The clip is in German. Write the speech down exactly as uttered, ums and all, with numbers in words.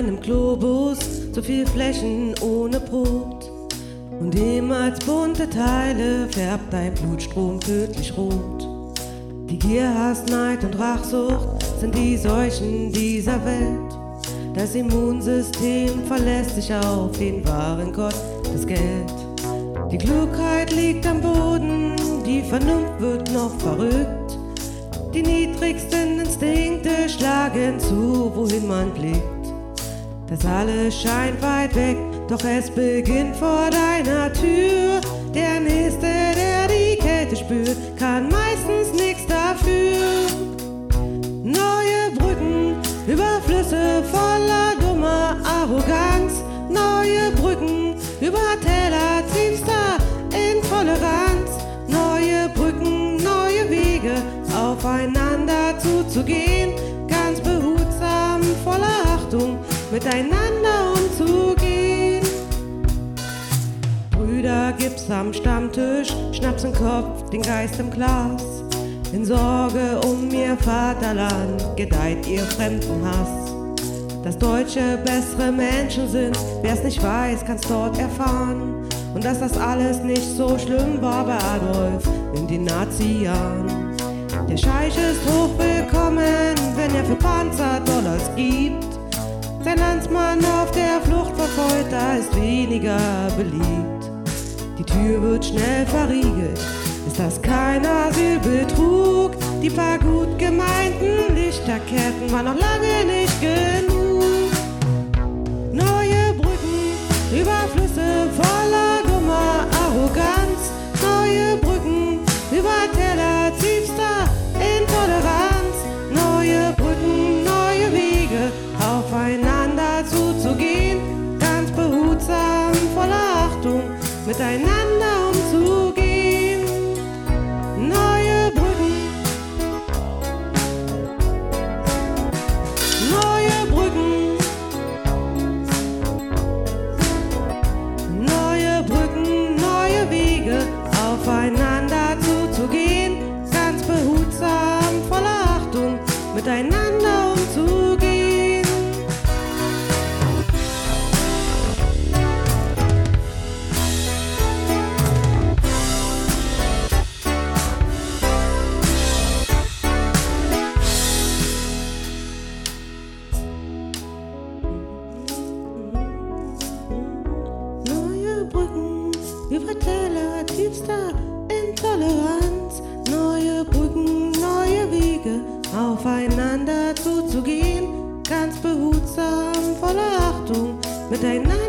einem Globus, so viel Flächen ohne Brot. Und ihm als bunte Teile färbt dein Blutstrom tödlich rot. Die Gier, Hass, Neid und Rachsucht sind die Seuchen dieser Welt. Das Immunsystem verlässt sich auf den wahren Gott, das Geld. Die Klugheit liegt am Boden, die Vernunft wird noch verrückt. Die niedrigsten Instinkte schlagen zu, wohin man blickt. Das alles scheint weit weg, doch es beginnt vor deiner Tür. Der Nächste, der die Kälte spürt, kann meistens nichts dafür. Neue Brücken über Flüsse voller dummer Arroganz. Neue Brücken über Täler tiefster Intoleranz. Neue Brücken, neue Wege, aufeinander zuzugehen. Ganz behutsam, voller Achtung, miteinander umzugehen. Brüder gibt's am Stammtisch, Schnaps im Kopf, den Geist im Glas. In Sorge um ihr Vaterland gedeiht ihr Fremdenhass. Dass Deutsche bessere Menschen sind, wer's nicht weiß, kann's dort erfahren. Und dass das alles nicht so schlimm war bei Adolf in den Nazi-Jahren. Der Scheich ist hochwillkommen, wenn er für Panzer Dollars gibt. Sein Landsmann auf der Flucht vor Folter ist weniger beliebt. Die Tür wird schnell verriegelt, ist das kein Asylbetrug? Die paar gut gemeinten Lichterketten waren noch lange nicht genug. Neue Brücken über Flüsse voller dummer Arroganz. Neue Brücken über Täler tiefster Intoleranz. Neue Brücken, neue Wege, aufeinander zuzugehen. Ganz behutsam, voller Achtung, miteinander umzugehen. Neue Brücken, neue Brücken, neue Brücken, neue Wege, aufeinander zuzugehen. Ganz behutsam, voller Achtung, miteinander umzugehen. Über Täler tiefster Intoleranz. Neue Brücken, neue Wege, aufeinander zuzugehen. Ganz behutsam, voller Achtung, miteinander